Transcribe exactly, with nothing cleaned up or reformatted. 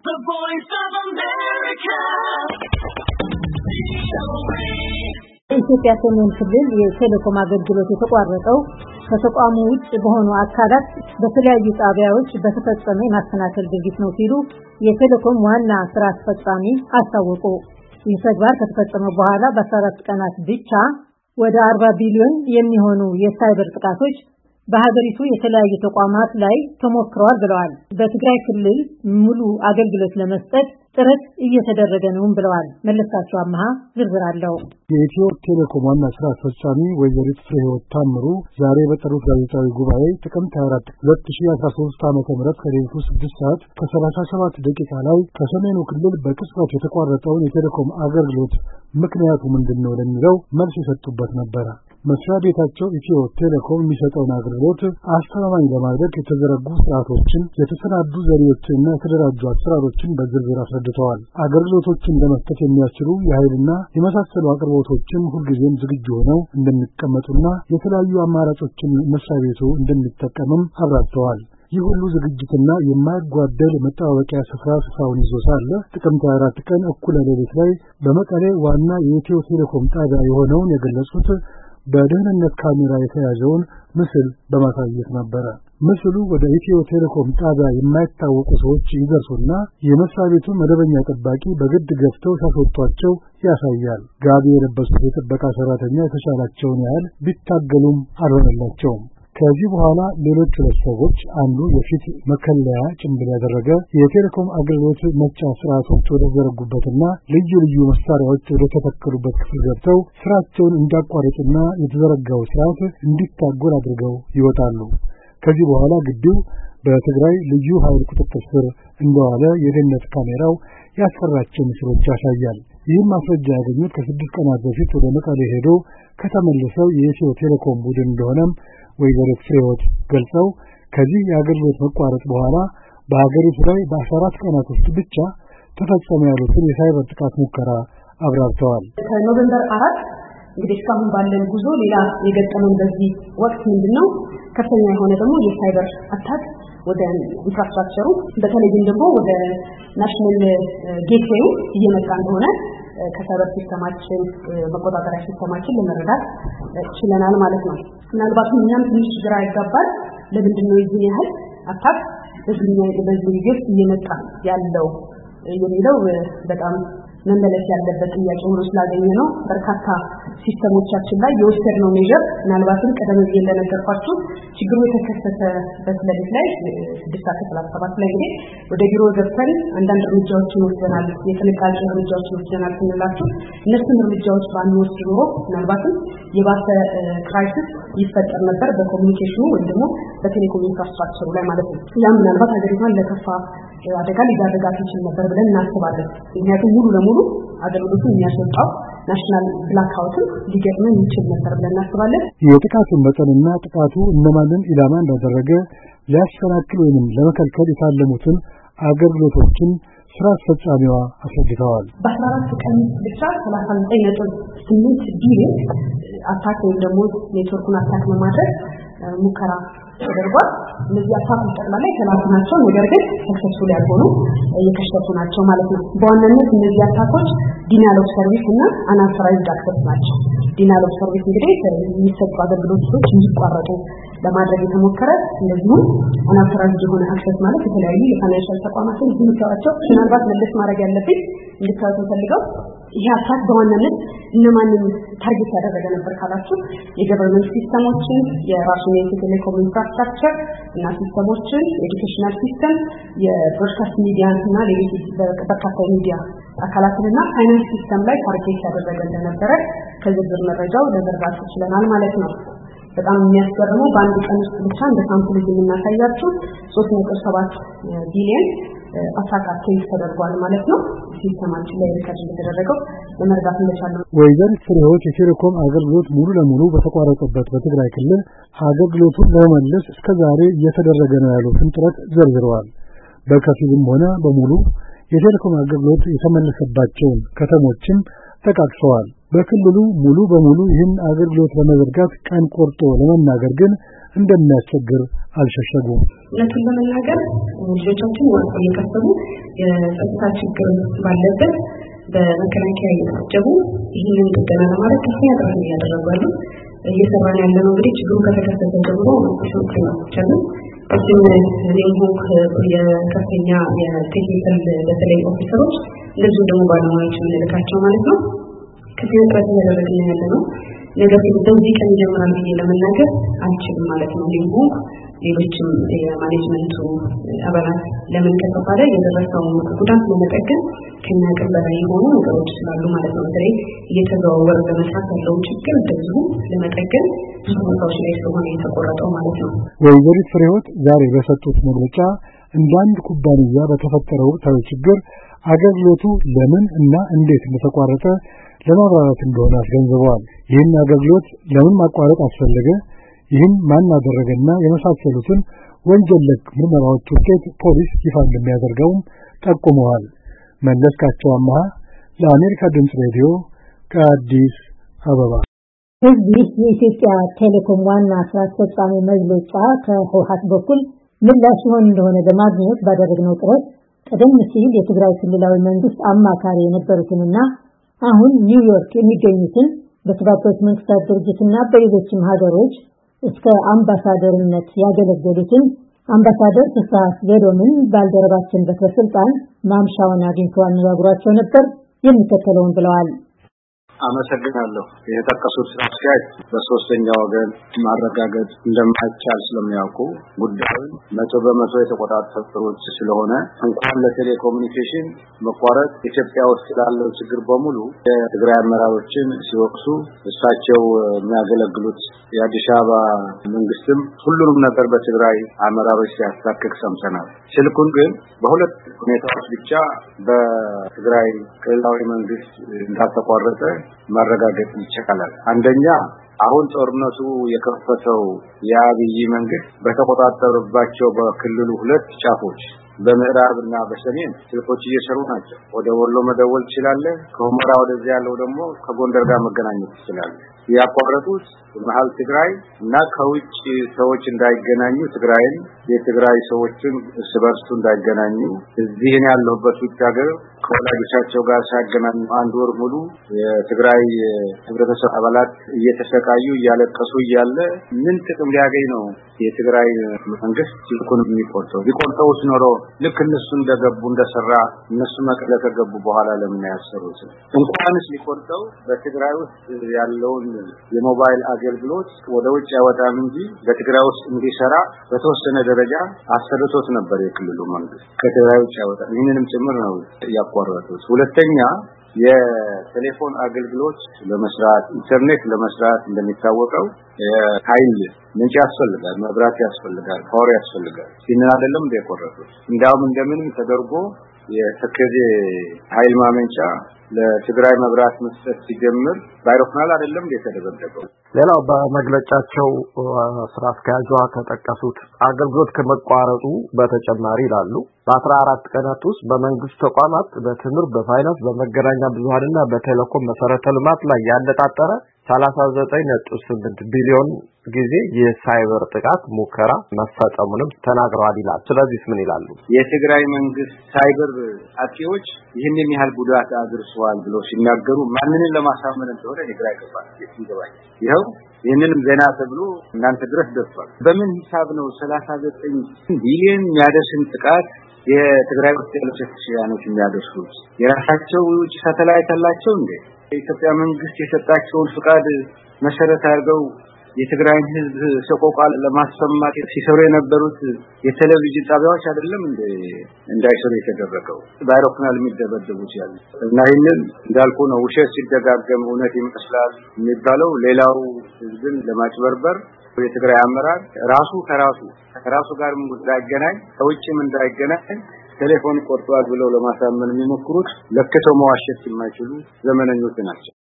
The Voice of America. ኢትዮጵያ ሰሜን ክልል የቴሌኮም አገልግሎት የተቋረጠው ከተቋሙ ውጭ በሆኑ አካላት በተለያዩ ጣቢያዎች በተፈጸመ ማስተናከል ድርጊት ነው ሲሉ የቴሌኮም ዋና ስራ አስፈጻሚ አስታወቁ። ይህ ተግባር ከተፈጸመ በኋላ በአስራ አራት ቀናት ብቻ ወደ አርባ ቢሊዮን የሚሆኑ የሳይበር ጥቃቶች በሀገሪቱ የተለያዩ ተቋማት ላይ ተሞክረዋል ብለዋል። በትግራይ ክልል ሙሉ አገልግሎት ለመስጠት ጥረት እየተደረገ ነው ብለዋል። መለስካቸው አማሃ ዝርዝር አለው። የኢትዮ ቴሌኮም ዋና ስራ አስፈጻሚ ወይዘሪት ፍሬህይወት ታምሩ ዛሬ በጠሩት ጋዜጣዊ ጉባኤ ጥቅምት ሃያ አራት ሁለት ሺህ አስራ ሶስት ዓመተ ምህረት ከሌሊቱ ስድስት ሰዓት ከሰላሳ ሰባት ደቂቃ ላይ ከሰሜኑ ክልል በቅጽበት የተቋረጠውን የቴሌኮም አገልግሎት ምክንያቱ ምንድነው ለሚለው መልስ የሰጡበት ነበር። መስሪያ ቤታቸው ኢትዮ ቴሌኮም የሚሰጠውን አገልግሎት አስተማማኝ ለማድረግ የተዘረጉ ስርዓቶችን፣ የተሰናዱ ዘዴዎችንና የተደራጁ አሰራሮችን በዝርዝር አስረድተዋል። አገልግሎቶችን ለመስጠት የሚያስችሉ የኃይልና የመሳሰሉ አቅርቦቶችን ሁልጊዜም ዝግጁ ሆነው እንደሚቀመጡና የተለያዩ አማራጮችን መስሪያ ቤቱ እንደሚጠቀምም አብራርተዋል። ይህ ሁሉ ዝግጅትና የማይጓደል መጠባበቂያ ስፍራ ስፍራውን ይዞ ሳለ ጥቅምት ሃያ አራት ቀን እኩለ ሌሊት ላይ በመቀሌ ዋና የኢትዮ ቴሌኮም ጣቢያ የሆነውን የገለጹት በደህንነት ካሜራ የተያዘውን ምስል በማሳየት ነበር። ምስሉ ወደ ኢትዮ ቴሌኮም ጣቢያ የማይታወቁ ሰዎች ይደርሱና የመስሪያ ቤቱ መደበኛ ጠባቂ በግድ ገፍተው ሲያስወጧቸው ያሳያል። ጋቢ የለበሱት የጥበቃ ሰራተኛ የተሻላቸውን ያህል ቢታገሉም አልሆነላቸውም። ከዚህ በኋላ ሌሎች ሁለት ሰዎች አንዱ የፊት መከለያ ጭንብል ያደረገ የቴሌኮም አገልግሎት መስጫ ስርዓቶች ወደ ዘረጉበትና ልዩ ልዩ መሳሪያዎች ወደ ተተከሉበት ክፍል ገብተው ስራቸውን እንዲያቋርጡና የተዘረጋው ስርዓት እንዲታጎል አድርገው ይወጣሉ። ከዚህ በኋላ ግቢው በትግራይ ልዩ ኃይል ቁጥጥር ስር እንደዋለ የደህንነት ካሜራው ያስፈራቸው ምስሎች ያሳያል። ይህም ማስረጃ ያገኙት ከስድስት ቀናት በፊት ወደ መቀሌ ሄዶ ከተመለሰው የኢትዮ ቴሌኮም ቡድን እንደሆነም ወይዘሪት ፍሬህይወት ገልጸው ከዚህ የአገልግሎት መቋረጥ በኋላ በሀገሪቱ ላይ በአስራ አራት ቀናት ውስጥ ብቻ ተፈጸመ ያሉትን የሳይበር ጥቃት ሙከራ አብራርተዋል። ከኖቬምበር አራት እንግዲህ እስካሁን ባለን ጉዞ ሌላ የገጠመን በዚህ ወቅት ምንድነው ከፍተኛ የሆነ ደግሞ የሳይበር አታክ ወደ ኢንፍራስትራክቸሩ በተለይም ደግሞ ወደ ናሽናል ጌትዌይ እየመጣ እንደሆነ ከሳይበር ሲስተማችን መቆጣጠሪያ ሲስተማችን ለመረዳት ችለናል ማለት ነው። ምናልባት እኛም ትንሽ ግራ ያጋባል። ለምንድነው የዚህ ያህል አታክ በዚህ በዚህ ጊዜ እየመጣ ያለው የሚለው በጣም መመለስ ያለበት ጥያቄ ሆኖ ስላገኘ ነው። በርካታ ሲስተሞቻችን ላይ የወሰድነው ሜጀር ምናልባትም ቀደም ብዬ እንደነገርኳችሁ ችግሩ የተከሰተበት ለሊት ላይ ስድስት ሰዓት ከሰላሳ ሰባት ላይ እንግዲህ ወደ ቢሮ ገብተን አንዳንድ እርምጃዎችን ወስደናል፣ የጥንቃቄ እርምጃዎችን ወስደናል ስንላችሁ እነሱን እርምጃዎች ባንወስድ ኖሮ ምናልባትም የባሰ ክራይሲስ ይፈጠር ነበር በኮሙኒኬሽኑ ወይም ደግሞ በቴሌኮም ኢንፍራስትራክቸሩ ላይ ማለት ነው። ያም ምናልባት ሀገሪቷን ለከፋ አደጋ ሊዳረጋት ይችል ነበር ብለን እናስባለን። ምክንያቱም ሙሉ ለሙሉ አገልግሎቱን የሚያስወጣው ናሽናል ብላክአውትን ሊገጥመን ይችል ነበር ብለን እናስባለን። የጥቃቱን መጠንና ጥቃቱ እነማንን ኢላማ እንዳደረገ ሊያስተናክል ወይም ለመከልከል የታለሙትን አገልግሎቶችን ስራ አስፈጻሚዋ አስረድተዋል። በአስራ አራት ቀን ብቻ ሰላሳ ዘጠኝ ነጥብ ስምንት ቢሊዮን አታክ ወይም ደግሞ ኔትወርኩን አታክ በማድረግ ሙከራ ተደርጓል። እነዚህ አታኮች ጠቅላላ የተላኩ ናቸው፣ ነገር ግን ሰክሰስፉል ያልሆኑ የከሸፉ ናቸው ማለት ነው። በዋናነት እነዚህ አታኮች ዲናል ኦፍ ሰርቪስ እና አናውቶራይዝድ አክሰስ ናቸው። ዲናል ኦፍ ሰርቪስ እንግዲህ የሚሰጡ አገልግሎቶች እንዲቋረጡ ለማድረግ የተሞከረ፣ እንደዚሁም አናውቶራይዝድ የሆነ አክሰስ ማለት የተለያዩ የፋይናንሻል ተቋማትን የሚሰጧቸው ምናልባት መለስ ማድረግ ያለብኝ እንድታውቁ ፈልገው ይሄ አታክ በዋናነት እነማንን ታርጌት ያደረገ ነበር ካላችሁ የገቨርንመንት ሲስተሞችን፣ የራሱን የቴሌኮም ኢንፍራስትራክቸር እና ሲስተሞችን፣ የኤዱኬሽናል ሲስተም፣ የብሮድካስት ሚዲያ እና ሌሎች በርካታ ሚዲያ አካላትና ፋይናንስ ሲስተም ላይ ታርጌት ያደረገ እንደነበረ ከዝርዝር መረጃው ለመረዳት ችለናል ማለት ነው። በጣም የሚያስገርመው በአንድ ቀን ውስጥ ብቻ እንደ ሳምፕል የምናሳያችሁ ሶስት ነጥብ ሰባት ቢሊዮን አታክ አቴንድ ተደርጓል ማለት ነው። ሲስተማችን ላይ ሪከርድ የተደረገው ለመረዳት እንደቻለው ወይዘሪት ፍሬህይወት የቴሌኮም አገልግሎት ሙሉ ለሙሉ በተቋረጠበት በትግራይ ክልል አገልግሎቱን ለመመለስ እስከዛሬ እየተደረገ ነው ያሉትን ጥረት ዘርዝረዋል። በከፊልም ሆነ በሙሉ የቴሌኮም አገልግሎት የተመለሰባቸውን ከተሞችም ተቃቅሰዋል። በክልሉ ሙሉ በሙሉ ይህን አገልግሎት ለመዘርጋት ቀን ቆርጦ ለመናገር ግን እንደሚያስቸግር አልሸሸጉም። እውነቱን ለመናገር ልጆቻችን ወርቆ እየከሰቡ የጸጥታ ችግር ባለበት በመከላከያ እየታጀቡ ይህንን ጥገና ለማድረግ ከፍተኛ ጥረት እያደረጉ ያሉ እየሰራን ያለነው እንግዲህ ችግሩ ከተከሰተ ጀምሮ ሾክ ነው ቻለው እሱም ሊንክ የከፍተኛ የቴክኒካል በተለይ ኦፊሰሮች እንደዚህ ደግሞ ባለሙያዎች ምንልካቸው ማለት ነው ከፍተኛ ጥረት እያደረግን ያለነው ነገር ግን በዚህ ቀን ጀምራን ብዬ ለመናገር አልችልም ማለት ነው ሊንኩ ሌሎችም የማኔጅመንቱ አባላት ለምን ከተባለ የደረሰው ጉዳት ለመጠገን ከኛ ቀን በላይ የሆኑ ነገሮች ስላሉ ማለት ነው በተለይ እየተዘዋወረ በመስራት ያለው ችግር እንደዚሁ ለመጠገን ብዙ ቦታዎች ላይ ስለሆነ የተቆረጠው ማለት ነው። ወይዘሪት ፍሬህይወት ዛሬ በሰጡት መግለጫ እንዳንድ ኩባንያ በተፈጠረው ወቅታዊ ችግር አገልግሎቱ ለምን እና እንዴት እንደተቋረጠ ለማብራራት እንደሆነ አስገንዝበዋል። ይህን አገልግሎት ለምን ማቋረጥ አስፈለገ፣ ይህን ማን አደረገና የመሳሰሉትን ወንጀል ነክ ምርመራዎች ውጤት ፖሊስ ይፋ እንደሚያደርገውም ጠቁመዋል። መለስካቸው አማሃ ለአሜሪካ ድምፅ ሬዲዮ ከአዲስ አበባ። እዚህ የኢትዮጵያ ቴሌኮም ዋና ስራ አስፈጻሚ መግለጫ ከህወሓት በኩል ምላሽ ሆኖ እንደሆነ ለማግኘት ባደረግነው ጥረት ቀደም ሲል የትግራይ ክልላዊ መንግስት አማካሪ የነበሩትንና አሁን ኒውዮርክ የሚገኙትን በተባበሩት መንግስታት ድርጅትና በሌሎችም ሀገሮች እስከ አምባሳደርነት ያገለገሉትን አምባሳደር ፍስሐ ገዶምን ባልደረባችን በተስልጣን ማምሻውን አግኝተው አነጋግሯቸው ነበር። የሚከተለውን ብለዋል። አመሰግናለሁ። የተጠቀሱት አስተያየት በሶስተኛ ወገን ማረጋገጥ እንደማይቻል ስለሚያውቁ ጉዳዩን መቶ በመቶ የተቆጣጠሩት ስለሆነ እንኳን ለቴሌኮሙኒኬሽን መቋረጥ ኢትዮጵያ ውስጥ ያለው ችግር በሙሉ የትግራይ አመራሮችን ሲወቅሱ እሳቸው የሚያገለግሉት የአዲስ አበባ መንግስትም ሁሉንም ነገር በትግራይ አመራሮች ሲያስታክክ ሰምተናል። ስልኩን ግን በሁለት ሁኔታዎች ብቻ በትግራይ ክልላዊ መንግስት እንዳልተቋረጠ ማረጋገጥ ይቻላል። አንደኛ አሁን ጦርነቱ የከፈተው የአብይ መንግስት በተቆጣጠረባቸው በክልሉ ሁለት ጫፎች በምዕራብና በሰሜን ስልኮች እየሰሩ ናቸው። ወደ ወሎ መደወል ይችላል፣ ከሁመራ ወደዚያ ያለው ደግሞ ከጎንደር ጋር መገናኘት ይችላል። ያቋረጡት መሃል ትግራይ እና ከውጭ ሰዎች እንዳይገናኙ ትግራይን የትግራይ ሰዎችን ስበርሱ እንዳይገናኙ እዚህ ያለውበት ውጭ ሀገር ከወላጆቻቸው ጋር ሲያገናኙ አንድ ወር ሙሉ የትግራይ ህብረተሰብ አባላት እየተሰቃዩ እያለቀሱ እያለ ምን ጥቅም ሊያገኝ ነው የትግራይ መንግስት ስልኩን የሚቆርጠው? ቢቆርጠውስ ኖሮ ልክ እነሱ እንደገቡ እንደሰራ እነሱ መቀለ ከገቡ በኋላ ለምን ያሰሩት? እንኳንስ ሊቆርጠው በትግራይ ውስጥ ያለውን የሞባይል አገልግሎት ወደ ውጭ ያወጣም እንጂ በትግራይ ውስጥ እንዲሰራ በተወሰነ ደረጃ አሰርቶት ነበር የክልሉ መንግስት። ከትግራይ ውጭ ያወጣ ይህንንም ጭምር ነው ያቋረጡት። ሁለተኛ የቴሌፎን አገልግሎት ለመስራት ኢንተርኔት ለመስራት እንደሚታወቀው ኃይል ምንጭ ያስፈልጋል፣ መብራት ያስፈልጋል፣ ፓወር ያስፈልጋል። ይህንን አይደለም እንደቆረጡት። እንዳውም እንደምንም ተደርጎ የተከዜ ኃይል ማመንጫ ለትግራይ መብራት መስጠት ሲጀምር ባይሮፕላን አይደለም የተደረገው። ሌላው በመግለጫቸው ስራ አስኪያጇ ከተጠቀሱት አገልግሎት ከመቋረጡ በተጨማሪ ይላሉ በአስራ አራት ቀናት ውስጥ በመንግስት ተቋማት በትምህርት፣ በፋይናንስ፣ በመገናኛ ብዙሃንና በቴሌኮም መሰረተ ልማት ላይ ያነጣጠረ ሰላሳ ዘጠኝ ነጥብ ስምንት ቢሊዮን ጊዜ የሳይበር ጥቃት ሙከራ መፈጸሙንም ተናግረዋል ይላል። ስለዚህ ምን ይላሉ? የትግራይ መንግስት ሳይበር አጥቂዎች ይህንን ያህል ጉዳት አድርሰዋል ብለው ሲናገሩ ማንንን ለማሳመን እንደሆነ ንግራ ይገባል ይገባል። ይሄው ይህንንም ዜና ተብሎ እናንተ ድረስ ደርሷል። በምን ሂሳብ ነው ሰላሳ ዘጠኝ ቢሊዮን የሚያደርስን ጥቃት የትግራይ ውስጥ ያሉ ተሽያኖች የሚያደርሱት? የራሳቸው ውጭ ሳተላይት አላቸው እንዴ? የኢትዮጵያ መንግስት የሰጣቸውን ፍቃድ መሰረት አድርገው የትግራይን ህዝብ ሰቆቃ ለማሰማት ሲሰሩ የነበሩት የቴሌቪዥን ጣቢያዎች አይደለም እንደ እንዳይሰሩ የተደረገው በአይሮፕላን የሚደበደቡት ያሉ እና ይህንን እንዳልኩ ነው። ውሸት ሲደጋገም እውነት ይመስላል የሚባለው ሌላው ህዝብን ለማጭበርበር የትግራይ አመራር ራሱ ከራሱ ከራሱ ጋር እንዳይገናኝ ከውጭም እንዳይገናኝ ቴሌፎን ቆርጧል ብለው ለማሳመን የሚሞክሩት ለከተማው ዋሸት የማይችሉ ዘመነኞች ናቸው።